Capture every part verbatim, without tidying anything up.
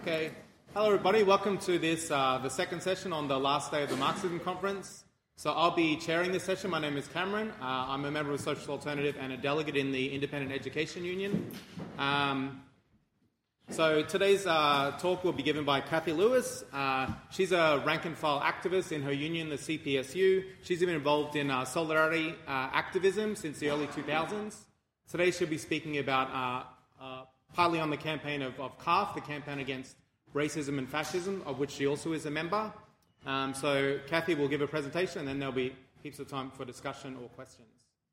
Okay. Hello, everybody. Welcome to this, uh, the second session on the last day of the Marxism Conference. So I'll be chairing this session. My name is Cameron. Uh, I'm a member of Social Alternative and a delegate in the Independent Education Union. Um, so today's uh, talk will be given by Kathy Lewis. Uh, she's a rank-and-file activist in her union, the C P S U. She's been involved in uh, solidarity uh, activism since the early two thousands. Today she'll be speaking about uh, uh, partly on the campaign of, of C A F, the campaign against racism and fascism, of which she also is a member. Um, so Kathy will give a presentation, and then there'll be heaps of time for discussion or questions.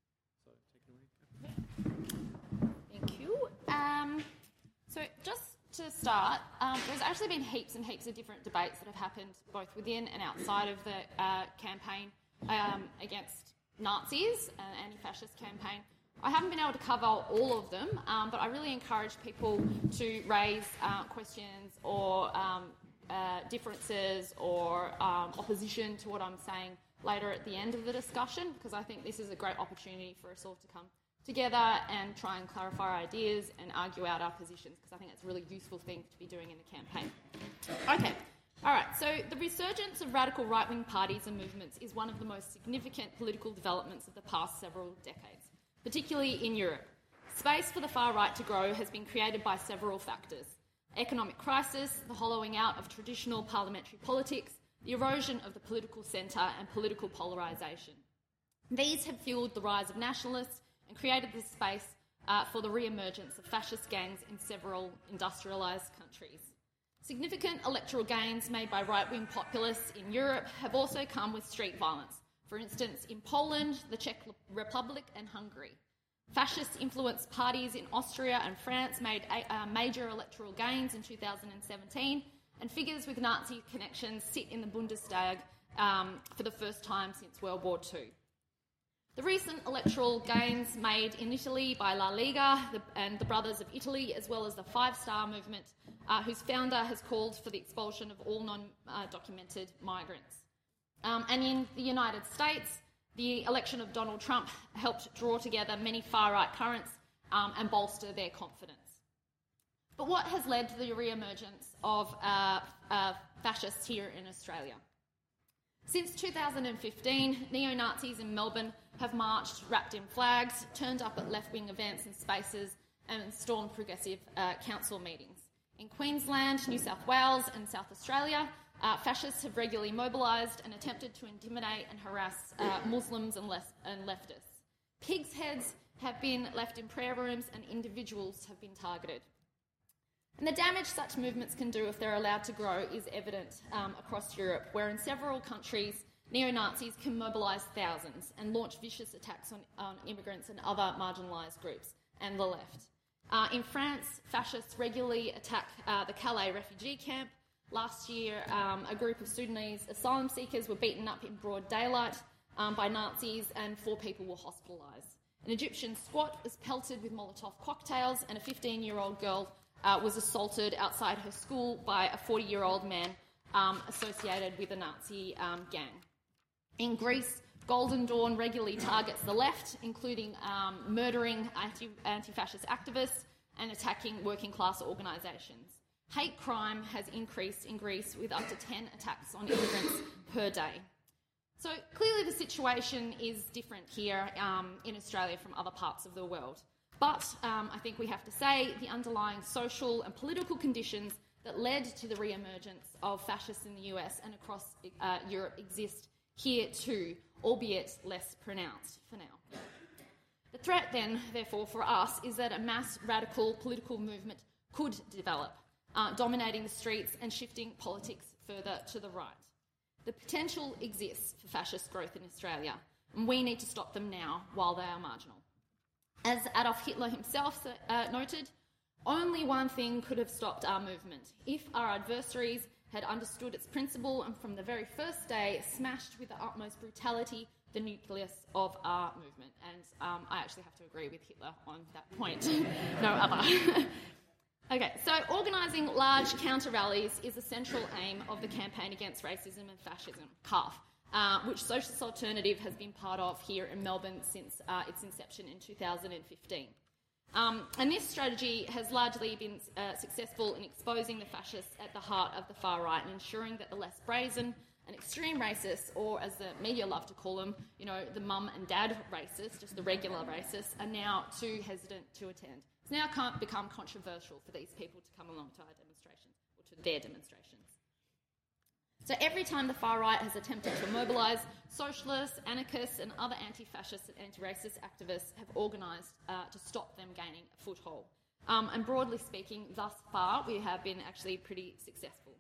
So take it away. Thank you. Um, so just to start, um, there's actually been heaps and heaps of different debates that have happened both within and outside of the uh, campaign um, against Nazis, an anti-fascist campaign. I haven't been able to cover all of them, um, but I really encourage people to raise uh, questions or um, uh, differences or um, opposition to what I'm saying later at the end of the discussion, because I think this is a great opportunity for us all to come together and try and clarify our ideas and argue out our positions, because I think it's a really useful thing to be doing in the campaign. Okay. All right, so the resurgence of radical right-wing parties and movements is one of the most significant political developments of the past several decades, particularly in Europe. Space for the far right to grow has been created by several factors: economic crisis, the hollowing out of traditional parliamentary politics, the erosion of the political centre, and political polarisation. These have fuelled the rise of nationalists and created the space uh, for the re-emergence of fascist gangs in several industrialised countries. Significant electoral gains made by right-wing populists in Europe have also come with street violence. For instance, in Poland, the Czech Republic and Hungary. Fascist-influenced parties in Austria and France made uh, major electoral gains in two thousand seventeen, and figures with Nazi connections sit in the Bundestag um, for the first time since World War Two. The recent electoral gains made in Italy by La Lega the, and the Brothers of Italy, as well as the Five Star Movement, uh, whose founder has called for the expulsion of all non-documented uh, migrants. Um, and in the United States, the election of Donald Trump helped draw together many far-right currents um, and bolster their confidence. But what has led to the re-emergence of uh, uh, fascists here in Australia? Since two thousand fifteen, neo-Nazis in Melbourne have marched wrapped in flags, turned up at left-wing events and spaces, and stormed progressive uh, council meetings. In Queensland, New South Wales and South Australia, Uh, fascists have regularly mobilised and attempted to intimidate and harass uh, Muslims and, less, and leftists. Pigs' heads have been left in prayer rooms and individuals have been targeted. And the damage such movements can do if they're allowed to grow is evident um, across Europe, where in several countries neo-Nazis can mobilise thousands and launch vicious attacks on, on immigrants and other marginalised groups and the left. Uh, in France, fascists regularly attack uh, the Calais refugee camp. Last year, um, a group of Sudanese asylum seekers were beaten up in broad daylight um, by Nazis and four people were hospitalised. An Egyptian squat was pelted with Molotov cocktails and a fifteen-year-old girl uh, was assaulted outside her school by a forty-year-old man um, associated with a Nazi um, gang. In Greece, Golden Dawn regularly targets the left, including um, murdering anti- anti-fascist activists and attacking working-class organisations. Hate crime has increased in Greece with up to ten attacks on immigrants per day. So clearly the situation is different here um, in Australia from other parts of the world. But um, I think we have to say the underlying social and political conditions that led to the re-emergence of fascists in the U S and across uh, Europe exist here too, albeit less pronounced for now. The threat then, therefore, for us is that a mass radical political movement could develop, Uh, dominating the streets and shifting politics further to the right. The potential exists for fascist growth in Australia, and we need to stop them now while they are marginal. As Adolf Hitler himself uh, noted, only one thing could have stopped our movement: if our adversaries had understood its principle and from the very first day smashed with the utmost brutality the nucleus of our movement. And um, I actually have to agree with Hitler on that point, no other. Okay, so organising large counter-rallies is a central aim of the campaign against racism and fascism, C A F, uh, which Socialist Alternative has been part of here in Melbourne since uh, its inception in two thousand fifteen. Um, and this strategy has largely been uh, successful in exposing the fascists at the heart of the far right and ensuring that the less brazen and extreme racists, or as the media love to call them, you know, the mum and dad racists, just the regular racists, are now too hesitant to attend. It's now can't become controversial for these people to come along to our demonstrations, or to their demonstrations. So every time the far right has attempted to mobilise, socialists, anarchists and other anti-fascist and anti-racist activists have organised uh, to stop them gaining a foothold. Um, and broadly speaking, thus far, we have been actually pretty successful.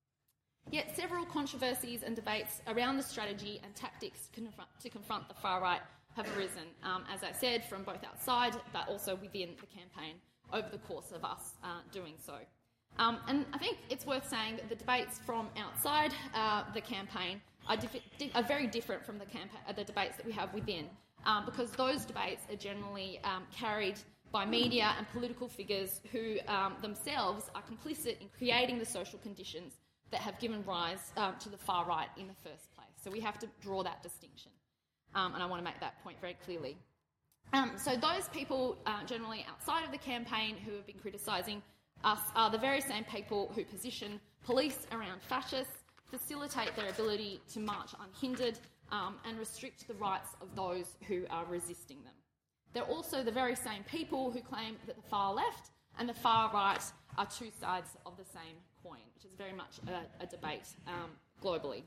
Yet several controversies and debates around the strategy and tactics to confront, to confront the far right have arisen, um, as I said, from both outside but also within the campaign over the course of us uh, doing so. Um, and I think it's worth saying that the debates from outside uh, the campaign are, diff- di- are very different from the, campa- uh, the debates that we have within, um, because those debates are generally um, carried by media and political figures who um, themselves are complicit in creating the social conditions that have given rise um, to the far right in the first place. So we have to draw that distinction, um, and I want to make that point very clearly. Um, so those people uh, generally outside of the campaign who have been criticising us are the very same people who position police around fascists, facilitate their ability to march unhindered, um, and restrict the rights of those who are resisting them. They're also the very same people who claim that the far left and the far right are two sides of the same coin, which is very much a, a debate um, globally.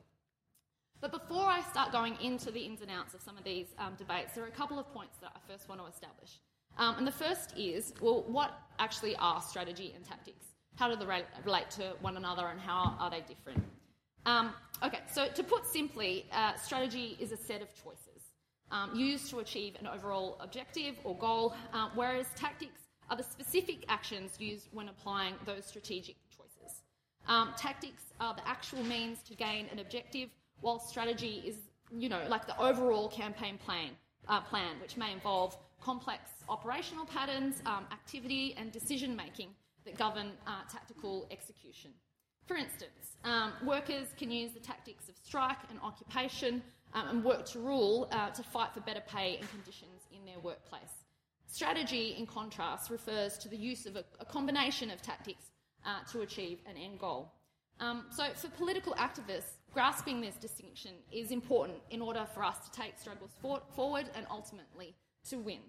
But before I start going into the ins and outs of some of these um, debates, there are a couple of points that I first want to establish. Um, and the first is, well, what actually are strategy and tactics? How do they re- relate to one another and how are they different? Um, okay, so to put simply, uh, strategy is a set of choices um, used to achieve an overall objective or goal, uh, whereas tactics are the specific actions used when applying those strategic choices. Um, tactics are the actual means to gain an objective, while strategy is, you know, like the overall campaign plan, uh, plan which may involve complex operational patterns, um, activity and decision-making that govern uh, tactical execution. For instance, um, workers can use the tactics of strike and occupation um, and work to rule uh, to fight for better pay and conditions in their workplace. Strategy, in contrast, refers to the use of a, a combination of tactics uh, to achieve an end goal. Um, so for political activists, grasping this distinction is important in order for us to take struggles for, forward and ultimately to win.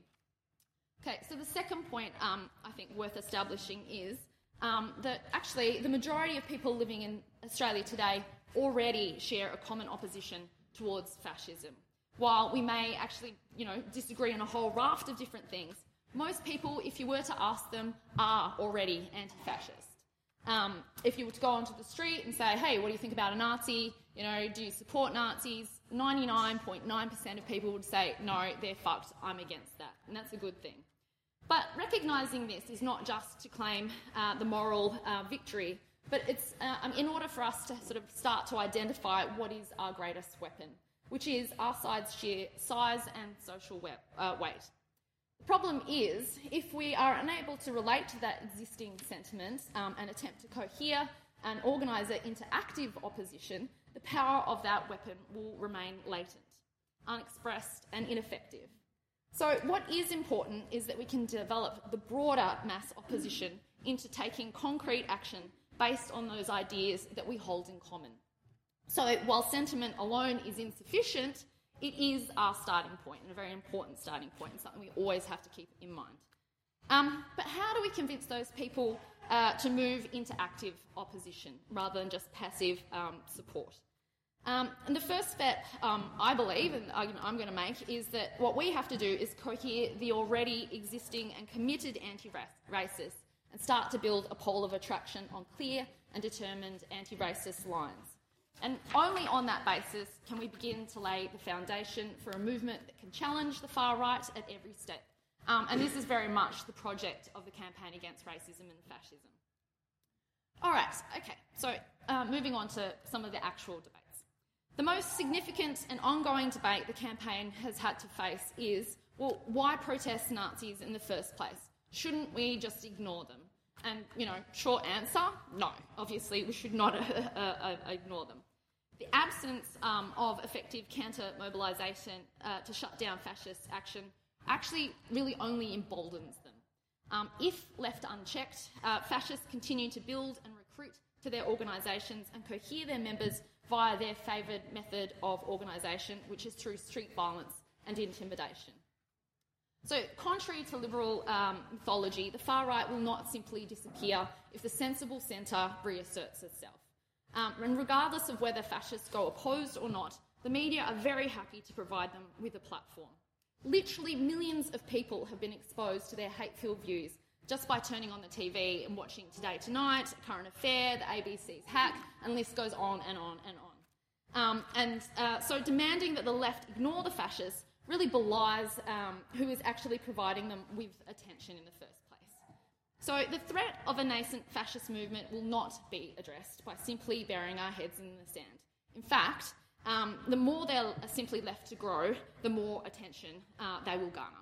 Okay, so the second point um, I think worth establishing is um, that actually the majority of people living in Australia today already share a common opposition towards fascism. While we may actually, you know, disagree on a whole raft of different things, most people, if you were to ask them, are already anti-fascist. Um, if you were to go onto the street and say, hey, what do you think about a Nazi? You know, do you support Nazis? ninety-nine point nine percent of people would say, no, they're fucked, I'm against that. And that's a good thing. But recognising this is not just to claim uh, the moral uh, victory, but it's uh, in order for us to sort of start to identify what is our greatest weapon, which is our side's sheer size and social we- uh, weight. The problem is, if we are unable to relate to that existing sentiment um, and attempt to cohere and organise it into active opposition, the power of that weapon will remain latent, unexpressed and ineffective. So what is important is that we can develop the broader mass opposition into taking concrete action based on those ideas that we hold in common. So while sentiment alone is insufficient, it is our starting point, and a very important starting point, and something we always have to keep in mind. Um, but how do we convince those people uh, to move into active opposition rather than just passive um, support? Um, and the first step, um, I believe, and the argument I'm going to make, is that what we have to do is cohere the already existing and committed anti-racists and start to build a pole of attraction on clear and determined anti-racist lines. And only on that basis can we begin to lay the foundation for a movement that can challenge the far right at every step. Um, and this is very much the project of the Campaign Against Racism and Fascism. All right, okay, so uh, moving on to some of the actual debates. The most significant and ongoing debate the campaign has had to face is, well, why protest Nazis in the first place? Shouldn't we just ignore them? And, you know, short answer, no. Obviously, we should not uh, uh, ignore them. The absence um, of effective counter-mobilisation uh, to shut down fascist action actually really only emboldens them. Um, if left unchecked, uh, fascists continue to build and recruit to their organisations and cohere their members via their favoured method of organisation, which is through street violence and intimidation. So, contrary to liberal um, mythology, the far right will not simply disappear if the sensible centre reasserts itself. Um, and regardless of whether fascists go opposed or not, the media are very happy to provide them with a platform. Literally millions of people have been exposed to their hate-filled views just by turning on the T V and watching Today Tonight, Current Affair, the A B C's Hack, and the list goes on and on and on. Um, and uh, so demanding that the left ignore the fascists really belies um, who is actually providing them with attention in the first place. So the threat of a nascent fascist movement will not be addressed by simply burying our heads in the sand. In fact, um, the more they're simply left to grow, the more attention uh, they will garner.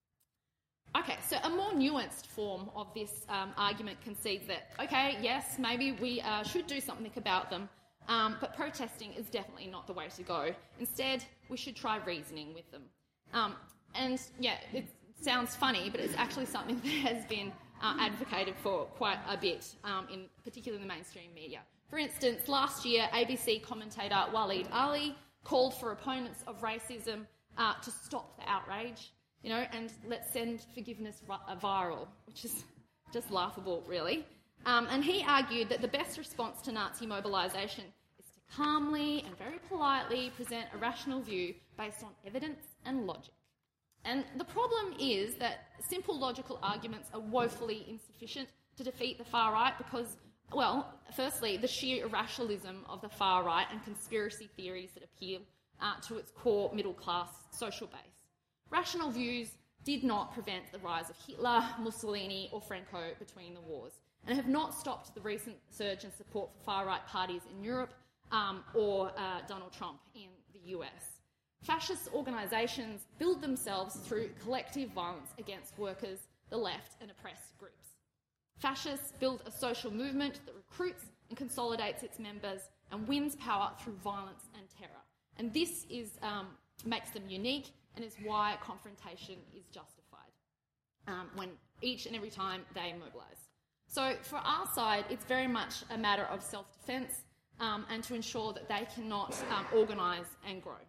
Okay, so a more nuanced form of this um, argument concedes that, okay, yes, maybe we uh, should do something about them, um, but protesting is definitely not the way to go. Instead, we should try reasoning with them. Um, and, yeah, it sounds funny, but it's actually something that has been uh, advocated for quite a bit, um, in particularly in the mainstream media. For instance, last year, A B C commentator Waleed Aly called for opponents of racism uh, to stop the outrage, you know, and let's send forgiveness viral, which is just laughable, really. Um, and he argued that the best response to Nazi mobilisation is to calmly and very politely present a rational view based on evidence and logic. And the problem is that simple logical arguments are woefully insufficient to defeat the far right because, well, firstly, the sheer irrationalism of the far right and conspiracy theories that appeal uh, to its core middle-class social base. Rational views did not prevent the rise of Hitler, Mussolini or Franco between the wars and have not stopped the recent surge in support for far-right parties in Europe um, or uh, Donald Trump in the U S. Fascist organisations build themselves through collective violence against workers, the left and oppressed groups. Fascists build a social movement that recruits and consolidates its members and wins power through violence and terror. And this is, um, makes them unique and is why confrontation is justified um, when each and every time they mobilise. So for our side, it's very much a matter of self-defence um, and to ensure that they cannot um, organise and grow.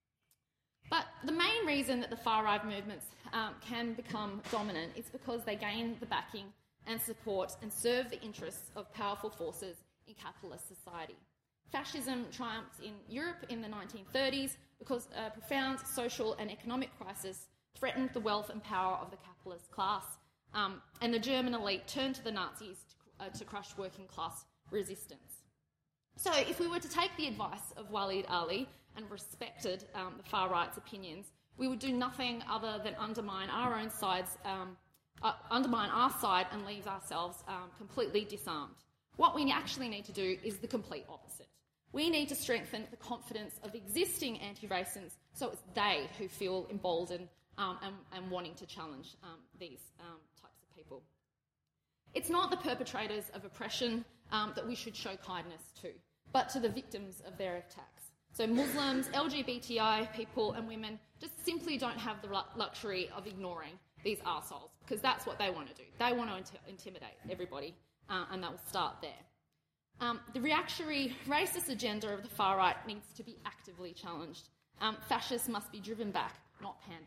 But the main reason that the far-right movements um, can become dominant is because they gain the backing and support and serve the interests of powerful forces in capitalist society. Fascism triumphed in Europe in the nineteen thirties because a profound social and economic crisis threatened the wealth and power of the capitalist class, um, and the German elite turned to the Nazis to, uh, to crush working-class resistance. So if we were to take the advice of Waleed Aly and respected um, the far-right's opinions, we would do nothing other than undermine our own sides, um, uh, undermine our side and leave ourselves um, completely disarmed. What we actually need to do is the complete opposite. We need to strengthen the confidence of existing anti-racists so it's they who feel emboldened um, and, and wanting to challenge um, these um, types of people. It's not the perpetrators of oppression um, that we should show kindness to, but to the victims of their attacks. So Muslims, L G B T I people and women just simply don't have the luxury of ignoring these arseholes because that's what they want to do. They want to int- intimidate everybody uh, and that will start there. Um, the reactionary racist agenda of the far right needs to be actively challenged. Um, fascists must be driven back, not pandered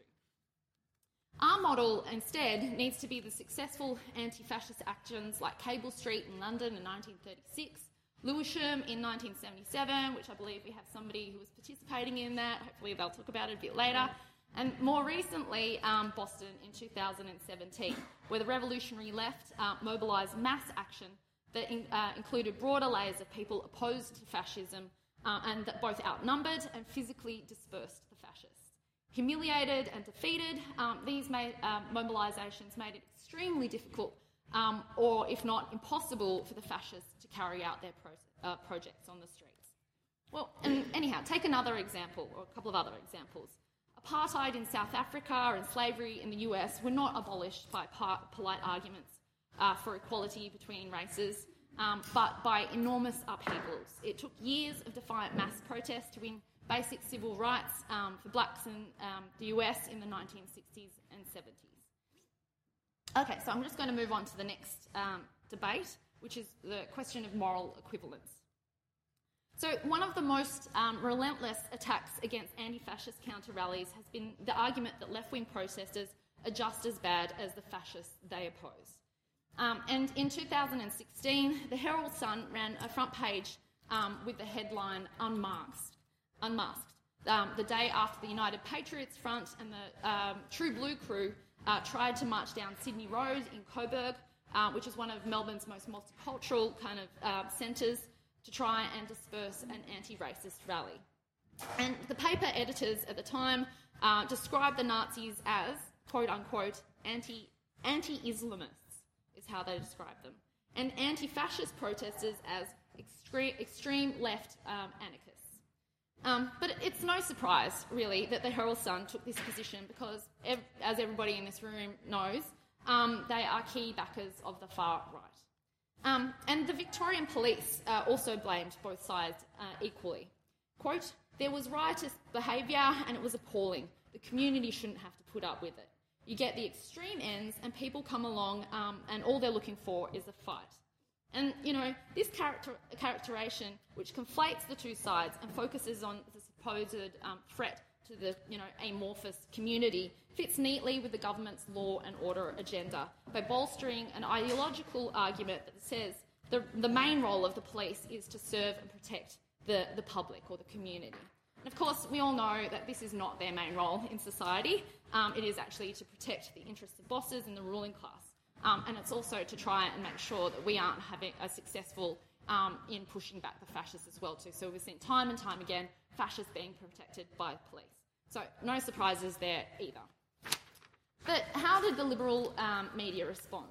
to. Our model, instead, needs to be the successful anti-fascist actions like Cable Street in London in nineteen thirty-six, Lewisham in nineteen seventy-seven, which I believe we have somebody who was participating in that. Hopefully they'll talk about it a bit later. And more recently, um, Boston in two thousand seventeen, where the revolutionary left uh, mobilised mass action that in, uh, included broader layers of people opposed to fascism uh, and that both outnumbered and physically dispersed the fascists. Humiliated and defeated, um, these made, uh, mobilisations made it extremely difficult um, or, if not impossible, for the fascists to carry out their pro- uh, projects on the streets. Well, and anyhow, take another example, or a couple of other examples. Apartheid in South Africa and slavery in the U S were not abolished by par- polite arguments Uh, for equality between races, um, but by enormous upheavals. It took years of defiant mass protest to win basic civil rights um, for blacks in um, the U S in the nineteen sixties and seventies. Okay, so I'm just going to move on to the next um, debate, which is the question of moral equivalence. So one of the most um, relentless attacks against anti-fascist counter-rallies has been the argument that left-wing protesters are just as bad as the fascists they oppose. Um, and in two thousand sixteen, the Herald Sun ran a front page um, with the headline Unmasked, Unmasked um, the day after the United Patriots Front and the um, True Blue crew uh, tried to march down Sydney Road in Coburg, uh, which is one of Melbourne's most multicultural kind of uh, centres, to try and disperse an anti-racist rally. And the paper editors at the time uh, described the Nazis as, quote-unquote, anti, anti-Islamists, is how they described them, and anti-fascist protesters as extreme, extreme left um, anarchists. Um, but it's no surprise, really, that the Herald Sun took this position because, ev- as everybody in this room knows, um, they are key backers of the far right. Um, and the Victorian police uh, also blamed both sides uh, equally. Quote, there was riotous behaviour and it was appalling. The community shouldn't have to put up with it. You get the extreme ends and people come along um, and all they're looking for is a fight. And, you know, this character, characterization, which conflates the two sides and focuses on the supposed um, threat to the, you know, amorphous community, fits neatly with the government's law and order agenda by bolstering an ideological argument that says the, the main role of the police is to serve and protect the, the public or the community. And of course, we all know that this is not their main role in society. Um, it is actually to protect the interests of bosses and the ruling class. Um, and it's also to try and make sure that we aren't having a successful um, in pushing back the fascists as well too. So we've seen time and time again fascists being protected by police. So no surprises there either. But how did the Liberal um, media respond?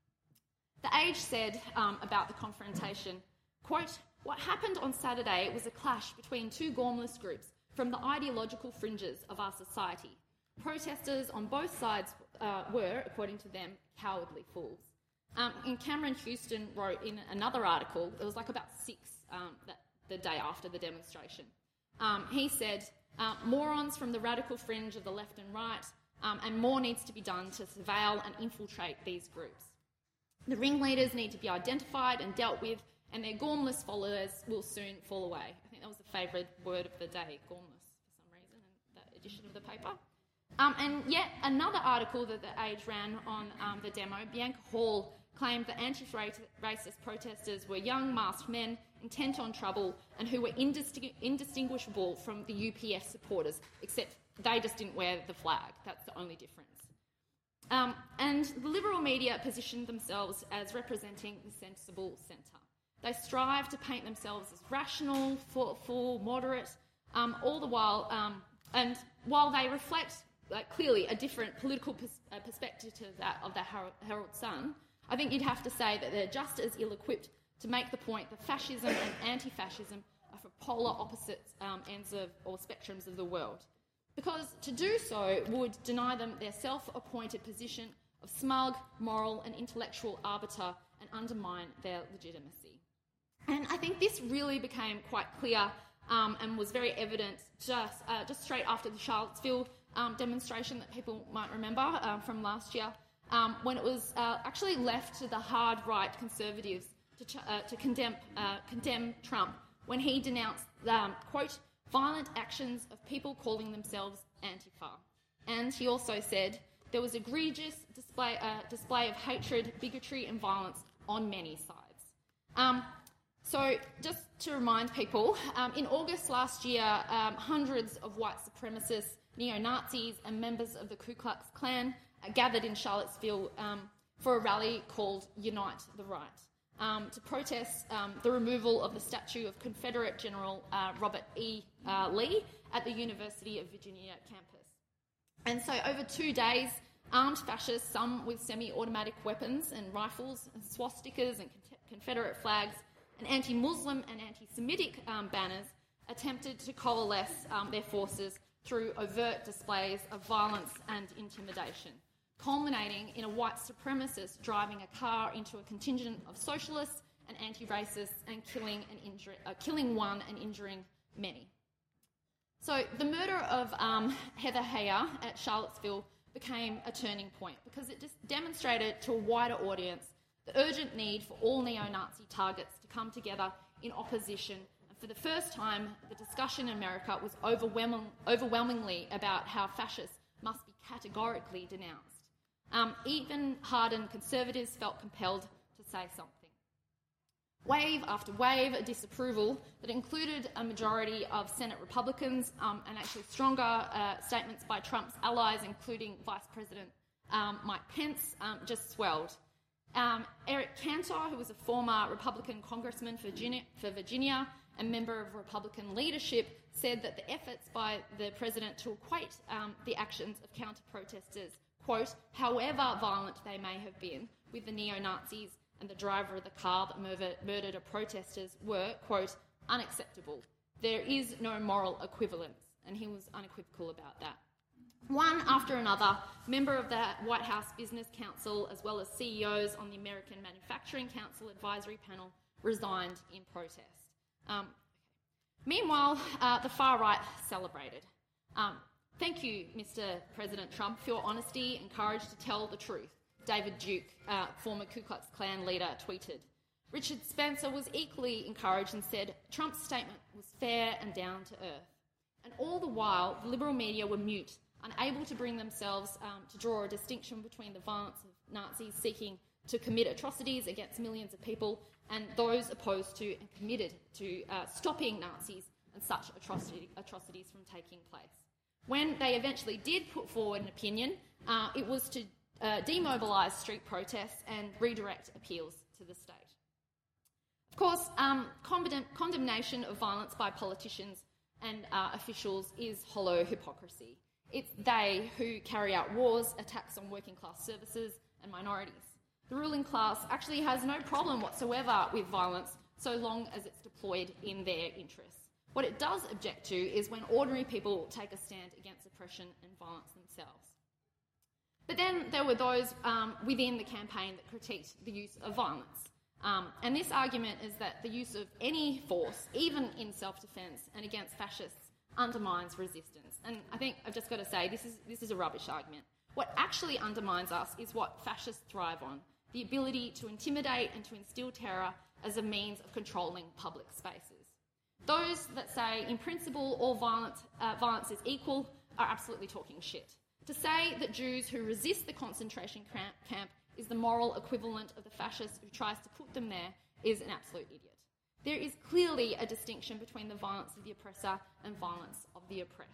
The Age said um, about the confrontation, quote, what happened on Saturday was a clash between two gormless groups from the ideological fringes of our society. Protesters on both sides uh, were, according to them, cowardly fools. Um, and Cameron Houston wrote in another article, it was like about six um, that, the day after the demonstration. Um, he said, uh, morons from the radical fringe of the left and right, um, and more needs to be done to surveil and infiltrate these groups. The ringleaders need to be identified and dealt with, and their gormless followers will soon fall away. I think that was the favourite word of the day, gormless, for some reason, in that edition of the paper. Um, and yet another article that the Age ran on um, the demo, Bianca Hall claimed that anti-racist protesters were young masked men intent on trouble and who were indisting- indistinguishable from the U P F supporters, except they just didn't wear the flag. That's the only difference. Um, and the Liberal media positioned themselves as representing the sensible centre. They strive to paint themselves as rational, thoughtful, moderate, um, all the while, um, and while they reflect like, clearly a different political pers- uh, perspective to that of the Her- Herald Sun, I think you'd have to say that they're just as ill-equipped to make the point that fascism and anti-fascism are for polar opposite um, ends of or spectrums of the world. Because to do so would deny them their self-appointed position of smug, moral and intellectual arbiter and undermine their legitimacy. And I think this really became quite clear um, and was very evident just, uh, just straight after the Charlottesville um, demonstration that people might remember um, from last year, um, when it was uh, actually left to the hard right conservatives to, ch- uh, to condemn, uh, condemn Trump when he denounced, um, quote, violent actions of people calling themselves Antifa. And he also said there was egregious display, uh, display of hatred, bigotry and violence on many sides. Um, so just to remind people, um, in August last year, um, hundreds of white supremacists, neo-Nazis and members of the Ku Klux Klan uh, gathered in Charlottesville um, for a rally called Unite the Right, Um, to protest um, the removal of the statue of Confederate General uh, Robert E. Uh, Lee at the University of Virginia campus. And so over two days, armed fascists, some with semi-automatic weapons and rifles and swastikas and Confederate flags and anti-Muslim and anti-Semitic um, banners, attempted to coalesce um, their forces through overt displays of violence and intimidation, culminating in a white supremacist driving a car into a contingent of socialists and anti-racists and killing, and injure, uh, killing one and injuring many. So the murder of um, Heather Heyer at Charlottesville became a turning point because it just demonstrated to a wider audience the urgent need for all neo-Nazi targets to come together in opposition. And for the first time, the discussion in America was overwhelming, overwhelmingly about how fascists must be categorically denounced. Um, even hardened conservatives felt compelled to say something. Wave after wave of disapproval that included a majority of Senate Republicans um, and actually stronger uh, statements by Trump's allies, including Vice President um, Mike Pence, um, just swelled. Um, Eric Cantor, who was a former Republican congressman for Virginia, for Virginia and member of Republican leadership, said that the efforts by the president to equate um, the actions of counter-protesters, quote, however violent they may have been, with the neo-Nazis and the driver of the car that murder, murdered a protesters were, quote, unacceptable. There is no moral equivalence, and he was unequivocal about that. One after another, member of the White House Business Council, as well as C E Os on the American Manufacturing Council Advisory Panel, resigned in protest. Um, meanwhile, uh, the far right celebrated. Um, thank you, Mister President Trump, for your honesty and courage to tell the truth, David Duke, uh, former Ku Klux Klan leader, tweeted. Richard Spencer was equally encouraged and said Trump's statement was fair and down to earth. And all the while, the liberal media were mute, unable to bring themselves um, to draw a distinction between the violence of Nazis seeking to commit atrocities against millions of people and those opposed to and committed to uh, stopping Nazis and such atrocity, atrocities from taking place. When they eventually did put forward an opinion, uh, it was to uh, demobilise street protests and redirect appeals to the state. Of course, um, condemn- condemnation of violence by politicians and uh, officials is hollow hypocrisy. It's they who carry out wars, attacks on working class services and minorities. The ruling class actually has no problem whatsoever with violence so long as it's deployed in their interests. What it does object to is when ordinary people take a stand against oppression and violence themselves. But then there were those um, within the campaign that critiqued the use of violence. Um, and this argument is that the use of any force, even in self-defence and against fascists, undermines resistance. And I think I've just got to say, this is, this is a rubbish argument. What actually undermines us is what fascists thrive on, the ability to intimidate and to instill terror as a means of controlling public spaces. Those that say, in principle, all violence, uh, violence is equal are absolutely talking shit. To say that Jews who resist the concentration camp, camp is the moral equivalent of the fascist who tries to put them there is an absolute idiot. There is clearly a distinction between the violence of the oppressor and violence of the oppressed.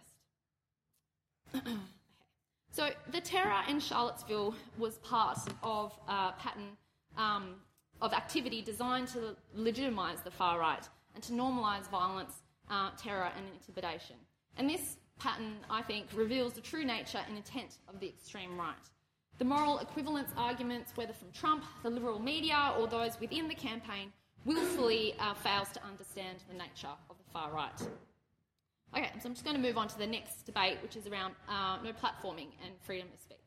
Okay. So the terror in Charlottesville was part of a pattern um, of activity designed to legitimise the far right and to normalise violence, uh, terror and intimidation. And this pattern, I think, reveals the true nature and intent of the extreme right. The moral equivalence arguments, whether from Trump, the liberal media or those within the campaign, willfully uh, fails to understand the nature of the far right. Okay, so I'm just going to move on to the next debate, which is around uh, no platforming and freedom of speech.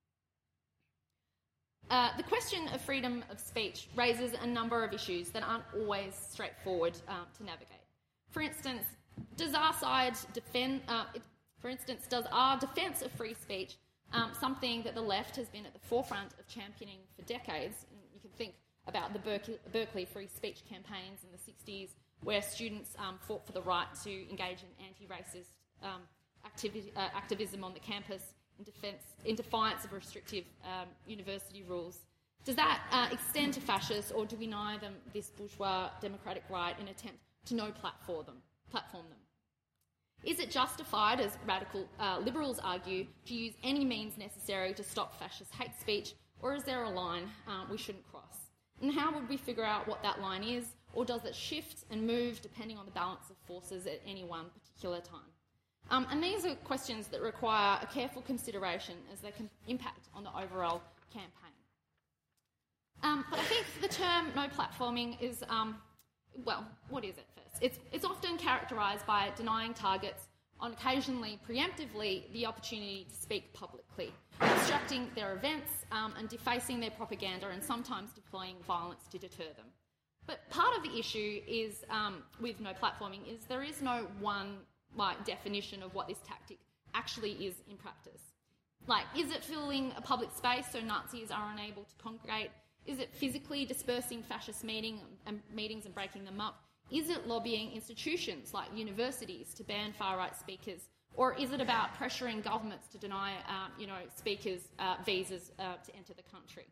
Uh, the question of freedom of speech raises a number of issues that aren't always straightforward um, to navigate. For instance, does our side defend? Uh, it, for instance, does our defence of free speech, um, something that the left has been at the forefront of championing for decades? And you can think about the Berkeley, Berkeley free speech campaigns in the sixties, where students um, fought for the right to engage in anti-racist um, activi- uh, activism on the campus in, defense, in defiance of restrictive um, university rules. Does that uh, extend to fascists, or do we deny them this bourgeois democratic right in an attempt to no platform them? Platform them? Is it justified, as radical uh, liberals argue, to use any means necessary to stop fascist hate speech, or is there a line uh, we shouldn't cross? And how would we figure out what that line is, or does it shift and move depending on the balance of forces at any one particular time? Um, and these are questions that require a careful consideration as they can impact on the overall campaign. Um, but I think the term no platforming is, um, well, what is it first? It's, it's often characterised by denying targets, on occasionally preemptively, the opportunity to speak publicly, obstructing their events um, and defacing their propaganda, and sometimes deploying violence to deter them. But part of the issue is, um, with no platforming, is there is no one like definition of what this tactic actually is in practice. Like, is it filling a public space so Nazis are unable to congregate? Is it physically dispersing fascist meeting and meetings and breaking them up? Is it lobbying institutions like universities to ban far-right speakers? Or is it about pressuring governments to deny, um, you know, speakers uh, visas uh, to enter the country?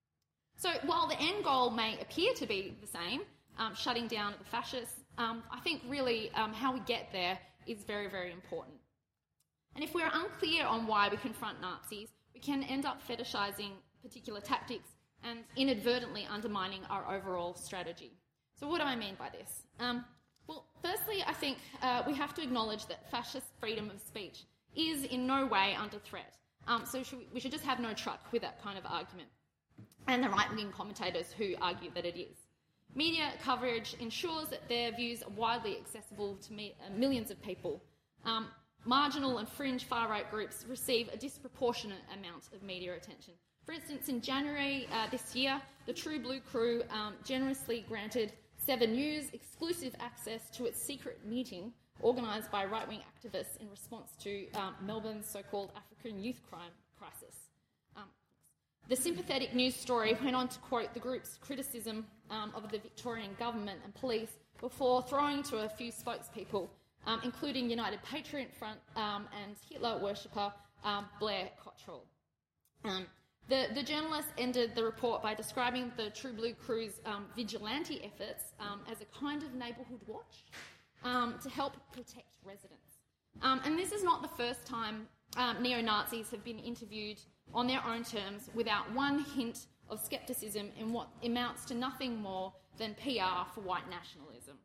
So while the end goal may appear to be the same, um, shutting down the fascists, um, I think really um, how we get there is very, very important. And if we're unclear on why we confront Nazis, we can end up fetishising particular tactics and inadvertently undermining our overall strategy. So what do I mean by this? Um, well, firstly, I think uh, we have to acknowledge that fascist freedom of speech is in no way under threat. Um, so should we, we should just have no truck with that kind of argument, and the right-wing commentators who argue that it is. Media coverage ensures that their views are widely accessible to me, uh, millions of people. Um, marginal and fringe far-right groups receive a disproportionate amount of media attention. For instance, in January uh, this year, the True Blue crew um, generously granted Seven News exclusive access to its secret meeting organised by right-wing activists in response to um, Melbourne's so-called African youth crime crisis. Um, the sympathetic news story went on to quote the group's criticism um, of the Victorian government and police before throwing to a few spokespeople, um, including United Patriot Front um, and Hitler worshipper um, Blair Cottrell. Um, The, the journalist ended the report by describing the True Blue crew's um, vigilante efforts um, as a kind of neighbourhood watch um, to help protect residents. Um, and this is not the first time um, neo-Nazis have been interviewed on their own terms without one hint of scepticism in what amounts to nothing more than P R for white nationalism.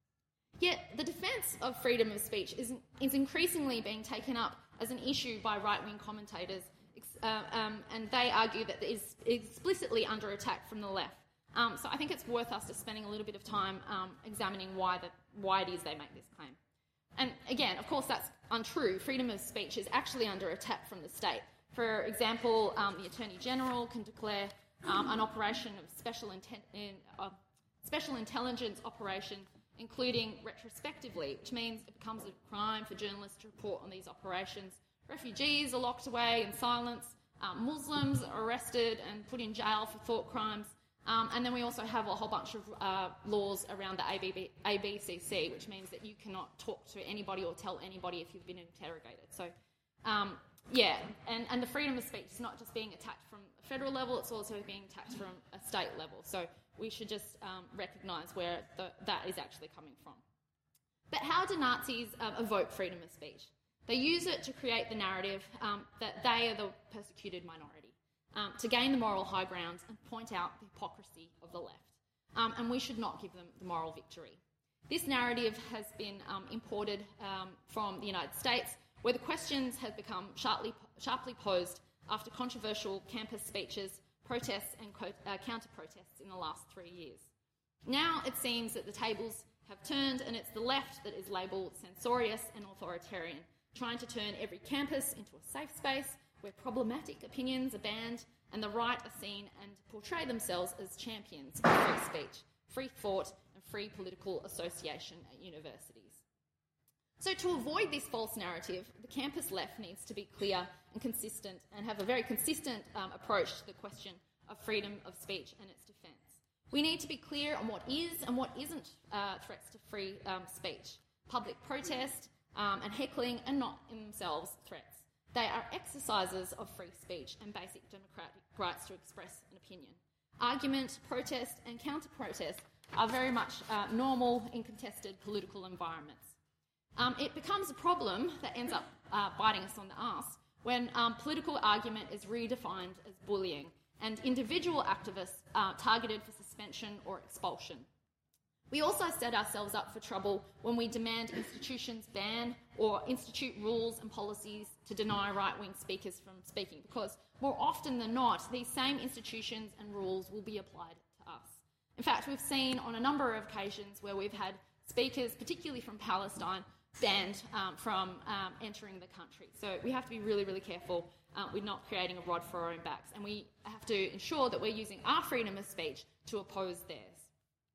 Yet the defence of freedom of speech is, is increasingly being taken up as an issue by right-wing commentators, Uh, um, and they argue that it is explicitly under attack from the left. Um, so I think it's worth us just spending a little bit of time um, examining why, the, why it is they make this claim. And again, of course, that's untrue. Freedom of speech is actually under attack from the state. For example, um, the Attorney General can declare um, an operation of special, inten- in, uh, special intelligence operation, including retrospectively, which means it becomes a crime for journalists to report on these operations. Refugees are locked away in silence. Um, Muslims are arrested and put in jail for thought crimes. Um, and then we also have a whole bunch of uh, laws around the A B C C, which means that you cannot talk to anybody or tell anybody if you've been interrogated. So, um, yeah, and, and the freedom of speech is not just being attacked from a federal level, it's also being attacked from a state level. So we should just um, recognise where the, that is actually coming from. But how do Nazis um, evoke freedom of speech? They use it to create the narrative um, that they are the persecuted minority, um, to gain the moral high ground and point out the hypocrisy of the left. Um, and we should not give them the moral victory. This narrative has been um, imported um, from the United States, where the questions have become sharply, sharply posed after controversial campus speeches, protests and co- uh, counter-protests in the last three years. Now it seems that the tables have turned and it's the left that is labelled censorious and authoritarian, trying to turn every campus into a safe space where problematic opinions are banned and the right are seen and portray themselves as champions of free speech, free thought and free political association at universities. So to avoid this false narrative, the campus left needs to be clear and consistent and have a very consistent um, approach to the question of freedom of speech and its defence. We need to be clear on what is and what isn't uh, threats to free um, speech. Public protest, Um, and heckling are not in themselves threats. They are exercises of free speech and basic democratic rights to express an opinion. Argument, protest and counter-protest are very much uh, normal in contested political environments. Um, it becomes a problem that ends up uh, biting us on the arse when um, political argument is redefined as bullying and individual activists are targeted for suspension or expulsion. We also set ourselves up for trouble when we demand institutions ban or institute rules and policies to deny right-wing speakers from speaking, because more often than not, these same institutions and rules will be applied to us. In fact, we've seen on a number of occasions where we've had speakers, particularly from Palestine, banned um, from um, entering the country. So we have to be really, really careful uh, with not creating a rod for our own backs, and we have to ensure that we're using our freedom of speech to oppose theirs.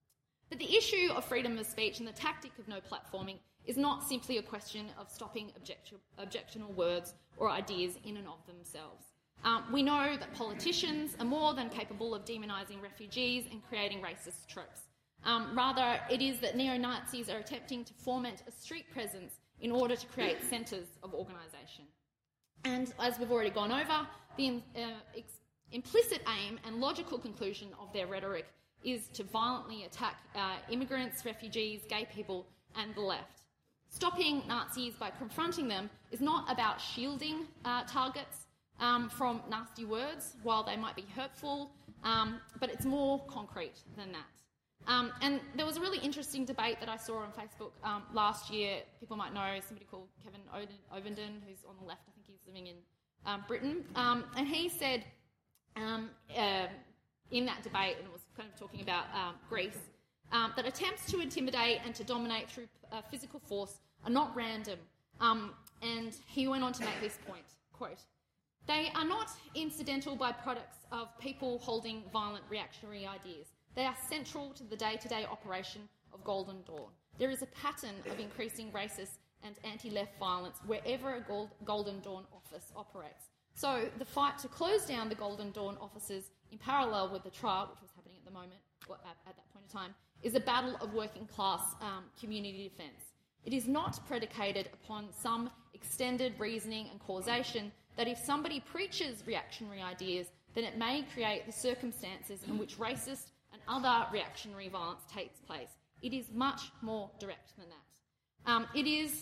But the issue of freedom of speech and the tactic of no platforming is not simply a question of stopping object- objectionable words or ideas in and of themselves. Um, we know that politicians are more than capable of demonising refugees and creating racist tropes. Um, rather, it is that neo-Nazis are attempting to foment a street presence in order to create centres of organisation. And as we've already gone over, the uh, ex- implicit aim and logical conclusion of their rhetoric is to violently attack uh, immigrants, refugees, gay people, and the left. Stopping Nazis by confronting them is not about shielding uh, targets um, from nasty words, while they might be hurtful, um, but it's more concrete than that. Um, and there was a really interesting debate that I saw on Facebook um, last year. People might know somebody called Kevin Ovenden, who's on the left. I think he's living in um, Britain. Um, and he said um, uh, in that debate, and it was kind of talking about um, Greece, um, that attempts to intimidate and to dominate through uh, physical force are not random. Um, and he went on to make this point, quote, "They are not incidental byproducts of people holding violent reactionary ideas. They are central to the day-to-day operation of Golden Dawn. There is a pattern of increasing racist and anti-left violence wherever a Gold- Golden Dawn office operates. So the fight to close down the Golden Dawn offices in parallel with the trial, which was happening at the moment, or at, at that point in time, is a battle of working-class um, community defence. It is not predicated upon some extended reasoning and causation that if somebody preaches reactionary ideas, then it may create the circumstances in which racist and other reactionary violence takes place. It is much more direct than that. Um, it is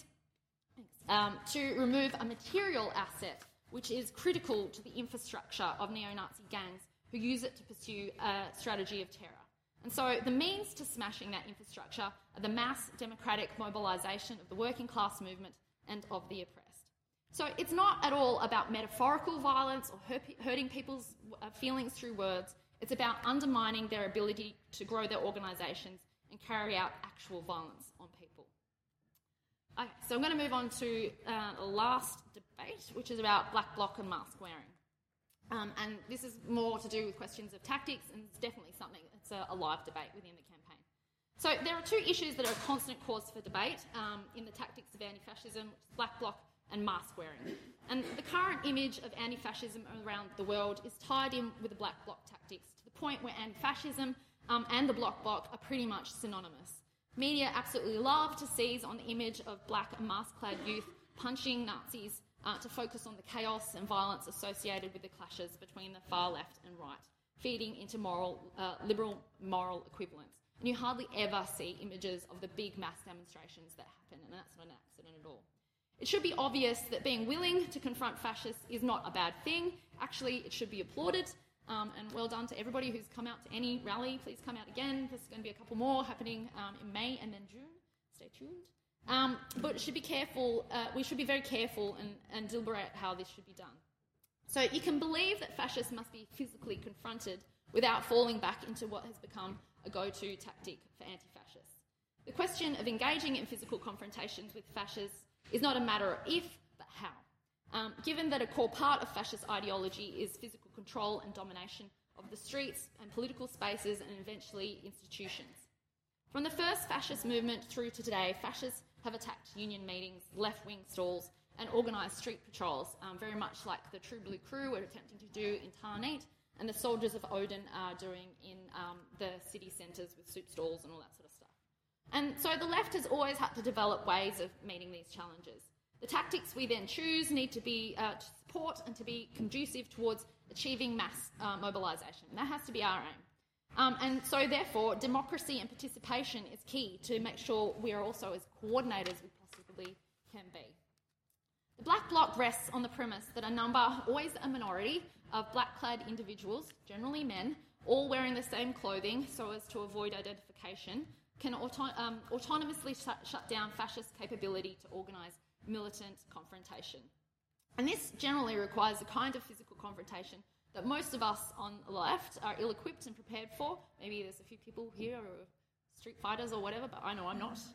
um, to remove a material asset which is critical to the infrastructure of neo-Nazi gangs who use it to pursue a strategy of terror. And so the means to smashing that infrastructure are the mass democratic mobilisation of the working class movement and of the oppressed. So it's not at all about metaphorical violence or hurting people's feelings through words. It's about undermining their ability to grow their organisations and carry out actual violence on people. Okay, so I'm going to move on to uh, the last debate, which is about black bloc and mask wearing. Um, and this is more to do with questions of tactics, and it's definitely something that's a, a live debate within the campaign. So there are two issues that are a constant cause for debate um, in the tactics of anti-fascism, which is black bloc and mask wearing. And the current image of anti-fascism around the world is tied in with the black bloc tactics to the point where anti-fascism um, and the black bloc are pretty much synonymous. Media absolutely love to seize on the image of black and mask-clad youth punching Nazis uh, to focus on the chaos and violence associated with the clashes between the far left and right, feeding into moral, uh, liberal moral equivalence. And you hardly ever see images of the big mass demonstrations that happen, and that's not an accident at all. It should be obvious that being willing to confront fascists is not a bad thing. Actually, it should be applauded, um, and well done to everybody who's come out to any rally. Please come out again. There's going to be a couple more happening um, in May and then June. Stay tuned. Um, but it should be careful. Uh, we should be very careful and, and deliberate how this should be done. So you can believe that fascists must be physically confronted without falling back into what has become a go-to tactic for anti-fascists. The question of engaging in physical confrontations with fascists is not a matter of if, but how. Um, given that a core part of fascist ideology is physical control and domination of the streets and political spaces and eventually institutions. From the first fascist movement through to today, fascists have attacked union meetings, left-wing stalls, and organised street patrols, um, very much like the True Blue Crew were attempting to do in Tarneit, and the Soldiers of Odin are doing in um, the city centres with soup stalls and all that sort of stuff. And so the left has always had to develop ways of meeting these challenges. The tactics we then choose need to be uh, to support and to be conducive towards achieving mass uh, mobilisation. That has to be our aim. Um, and so, therefore, democracy and participation is key to make sure we are also as coordinated as we possibly can be. The Black Bloc rests on the premise that a number, always a minority, of black-clad individuals, generally men, all wearing the same clothing so as to avoid identification, can auto- um, autonomously shut, shut down fascist capability to organise militant confrontation. And this generally requires the kind of physical confrontation that most of us on the left are ill-equipped and prepared for. Maybe there's a few people here who are street fighters or whatever, but I know I'm not.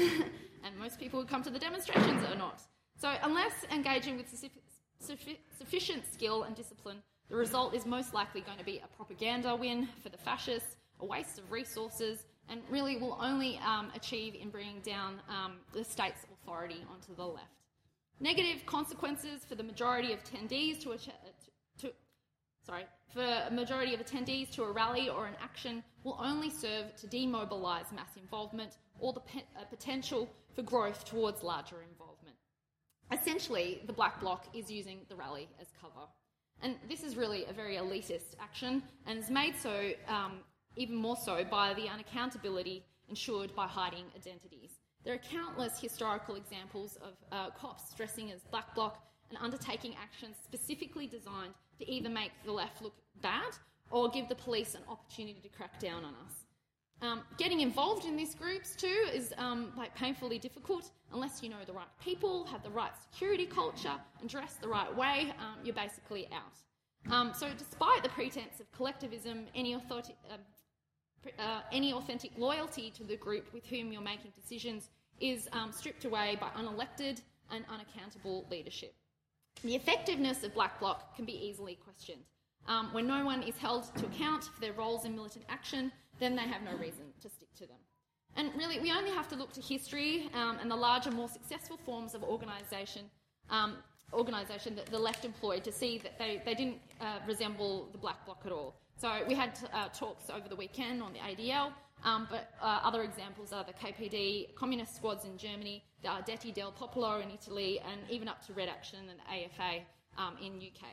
And most people who come to the demonstrations are not. So unless engaging with suffi- sufficient skill and discipline, the result is most likely going to be a propaganda win for the fascists, a waste of resources, and really will only um, achieve in bringing down um, the state's authority onto the left. Negative consequences for the majority of attendees to, a, to sorry, for a majority of attendees to a rally or an action will only serve to demobilise mass involvement or the pe- uh, potential for growth towards larger involvement. Essentially, the Black Bloc is using the rally as cover. And this is really a very elitist action and is made so um, even more so by the unaccountability ensured by hiding identities. There are countless historical examples of uh, cops dressing as Black Bloc and undertaking actions specifically designed to either make the left look bad or give the police an opportunity to crack down on us. Um, getting involved in these groups too is um, like painfully difficult unless you know the right people, have the right security culture and dress the right way. Um, you're basically out. Um, so despite the pretense of collectivism, any authority, um, uh, any authentic loyalty to the group with whom you're making decisions is um, stripped away by unelected and unaccountable leadership. The effectiveness of Black Bloc can be easily questioned. Um, when no one is held to account for their roles in militant action, then they have no reason to stick to them. And really, we only have to look to history um, and the larger, more successful forms of organisation um, organisation that the left employed to see that they, they didn't uh, resemble the Black Bloc at all. So we had uh, talks over the weekend on the A D L, um, but uh, other examples are the K P D, communist squads in Germany, the Arditi del Popolo in Italy, and even up to Red Action and the A F A um, in U K.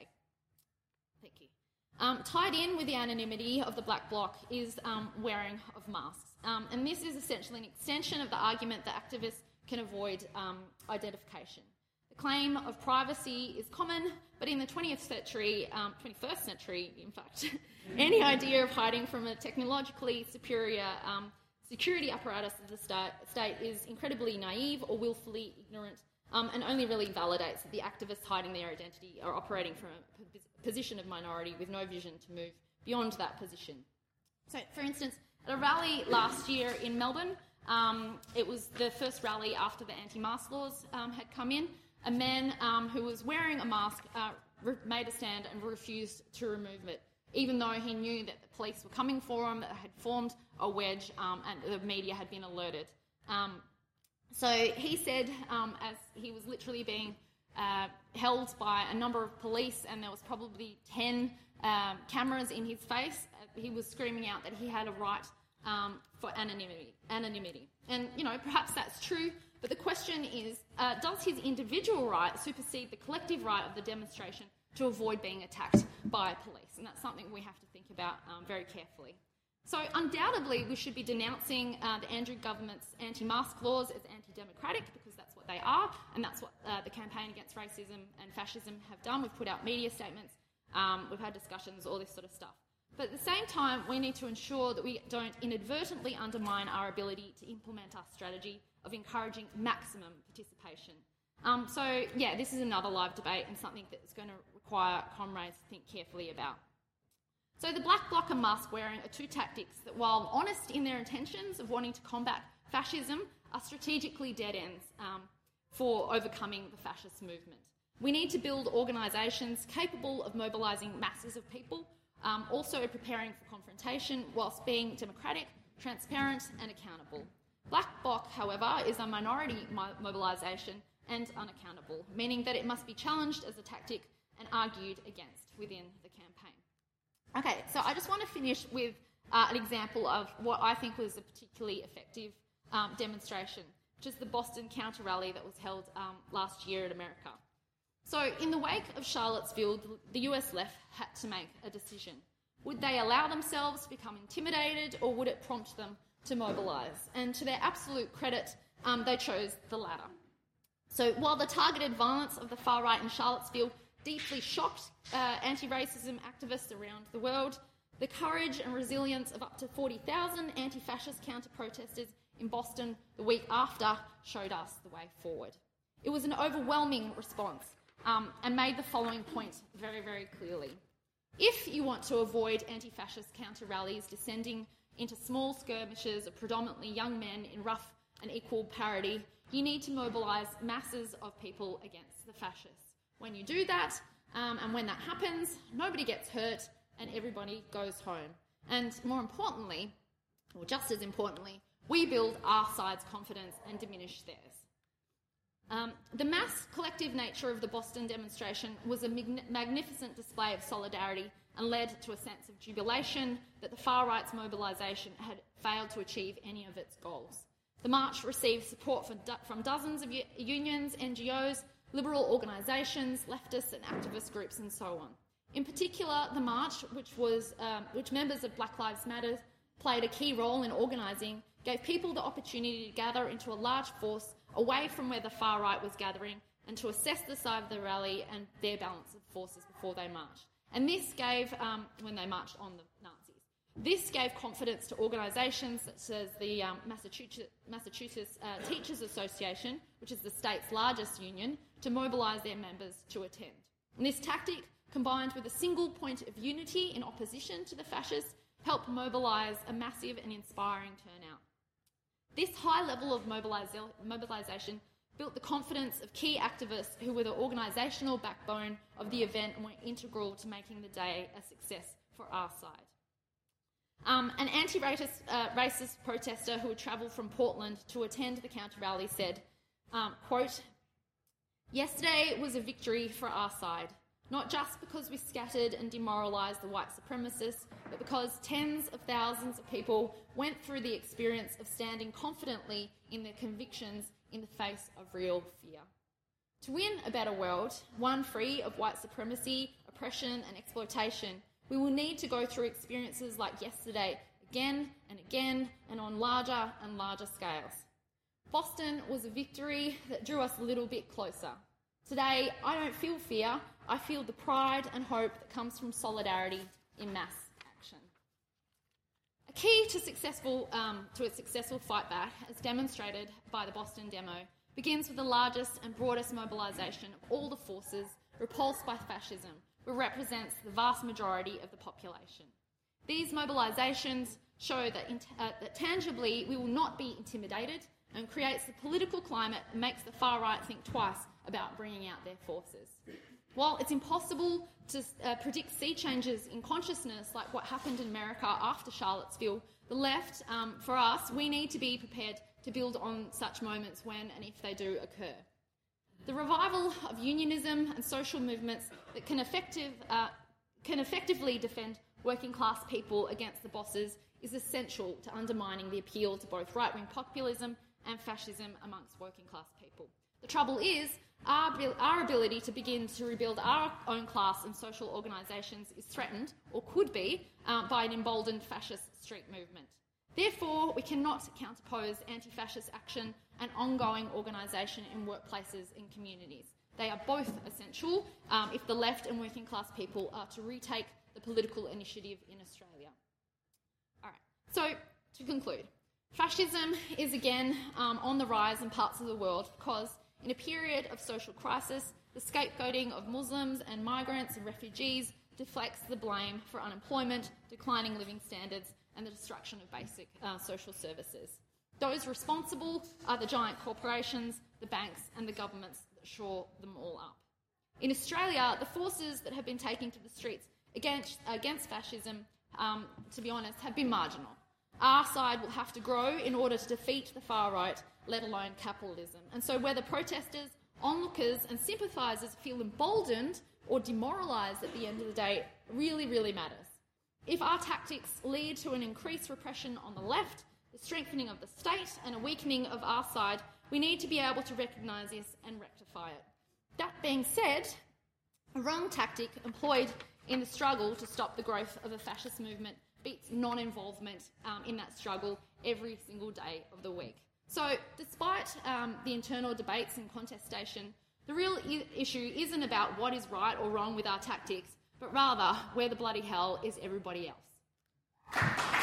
Thank you. Um, tied in with the anonymity of the Black Bloc is um, wearing of masks. Um, and this is essentially an extension of the argument that activists can avoid um, identification. The claim of privacy is common, but in the twentieth century, um, twenty-first century, in fact, any idea of hiding from a technologically superior um, security apparatus of the sta- state is incredibly naive or willfully ignorant, um, and only really validates that the activists hiding their identity are operating from a p- position of minority with no vision to move beyond that position. So, for instance, at a rally last year in Melbourne, um, it was the first rally after the anti-mask laws um, had come in. A man um, who was wearing a mask uh, re- made a stand and refused to remove it, even though he knew that the police were coming for him, that had formed a wedge, um, and the media had been alerted. Um, so he said, um, as he was literally being uh, held by a number of police, and there was probably ten um, cameras in his face, uh, he was screaming out that he had a right um, for anonymity. Anonymity, and you know, perhaps that's true. But the question is, uh, does his individual right supersede the collective right of the demonstration to avoid being attacked by police? And that's something we have to think about um, very carefully. So undoubtedly, we should be denouncing uh, the Andrew government's anti-mask laws as anti-democratic, because that's what they are, and that's what uh, the Campaign Against Racism and Fascism have done. We've put out media statements, um, we've had discussions, all this sort of stuff. But at the same time, we need to ensure that we don't inadvertently undermine our ability to implement our strategy of encouraging maximum participation. Um, so, yeah, this is another live debate and something that's going to require comrades to think carefully about. So the Black Bloc and mask wearing are two tactics that, while honest in their intentions of wanting to combat fascism, are strategically dead ends um, for overcoming the fascist movement. We need to build organisations capable of mobilising masses of people, um, also preparing for confrontation whilst being democratic, transparent and accountable. Black Bloc, however, is a minority mo- mobilisation and unaccountable, meaning that it must be challenged as a tactic and argued against within the campaign. Okay, so I just want to finish with uh, an example of what I think was a particularly effective um, demonstration, which is the Boston counter-rally that was held um, last year in America. So in the wake of Charlottesville, the U S left had to make a decision. Would they allow themselves to become intimidated, or would it prompt them to mobilise? And to their absolute credit, um, they chose the latter. So while the targeted violence of the far right in Charlottesville deeply shocked uh, anti-racism activists around the world, the courage and resilience of up to forty thousand anti-fascist counter-protesters in Boston the week after showed us the way forward. It was an overwhelming response um, and made the following point very, very clearly. If you want to avoid anti-fascist counter-rallies descending into small skirmishes of predominantly young men in rough and equal parity, you need to mobilise masses of people against the fascists. When you do that, um, and when that happens, nobody gets hurt and everybody goes home. And more importantly, or just as importantly, we build our side's confidence and diminish theirs. Um, the mass collective nature of the Boston demonstration was a mag- magnificent display of solidarity and led to a sense of jubilation that the far right's mobilisation had failed to achieve any of its goals. The march received support from, do- from dozens of u- unions, N G Os, liberal organisations, leftists and activist groups and so on. In particular, the march, which, was, um, which members of Black Lives Matter played a key role in organising, gave people the opportunity to gather into a large force away from where the far right was gathering and to assess the side of the rally and their balance of forces before they marched. And this gave, um, when they marched on the Nazis, this gave confidence to organisations such as the um, Massachusetts, Massachusetts uh, Teachers Association, which is the state's largest union, to mobilise their members to attend. And this tactic, combined with a single point of unity in opposition to the fascists, helped mobilise a massive and inspiring turnout. This high level of mobilisa- mobilisation built the confidence of key activists who were the organisational backbone of the event and were integral to making the day a success for our side. Um, an anti-racist uh, racist protester who had travelled from Portland to attend the counter-rally said, um, quote, "Yesterday was a victory for our side, not just because we scattered and demoralised the white supremacists, but because tens of thousands of people went through the experience of standing confidently in their convictions in the face of real fear. To win a better world, one free of white supremacy, oppression and exploitation, we will need to go through experiences like yesterday again and again and on larger and larger scales. Boston was a victory that drew us a little bit closer. Today, I don't feel fear, I feel the pride and hope that comes from solidarity in mass action." A key to successful um, to a successful fight back, as demonstrated by the Boston demo, begins with the largest and broadest mobilisation of all the forces repulsed by fascism, which represents the vast majority of the population. These mobilisations show that, in, uh, that tangibly we will not be intimidated and creates the political climate that makes the far right think twice about bringing out their forces. While it's impossible to uh, predict sea changes in consciousness like what happened in America after Charlottesville, the left, um, for us, we need to be prepared to build on such moments when and if they do occur. The revival of unionism and social movements that can, effective, uh, can effectively defend working class people against the bosses is essential to undermining the appeal to both right-wing populism and fascism amongst working class people. The trouble is, our, our ability to begin to rebuild our own class and social organisations is threatened, or could be, uh, by an emboldened fascist street movement. Therefore, we cannot counterpose anti-fascist action and ongoing organisation in workplaces and communities. They are both essential um, if the left and working class people are to retake the political initiative in Australia. All right, so to conclude, fascism is again um, on the rise in parts of the world because in a period of social crisis, the scapegoating of Muslims and migrants and refugees deflects the blame for unemployment, declining living standards and the destruction of basic uh, social services. Those responsible are the giant corporations, the banks and the governments that shore them all up. In Australia, the forces that have been taking to the streets against, against fascism, um, to be honest, have been marginal. Our side will have to grow in order to defeat the far right, let alone capitalism. And so whether protesters, onlookers and sympathisers feel emboldened or demoralised at the end of the day really, really matters. If our tactics lead to an increased repression on the left, the strengthening of the state and a weakening of our side, we need to be able to recognise this and rectify it. That being said, a wrong tactic employed in the struggle to stop the growth of a fascist movement beats non-involvement um, in that struggle every single day of the week. So despite um, the internal debates and contestation, the real I- issue isn't about what is right or wrong with our tactics, but rather where the bloody hell is everybody else.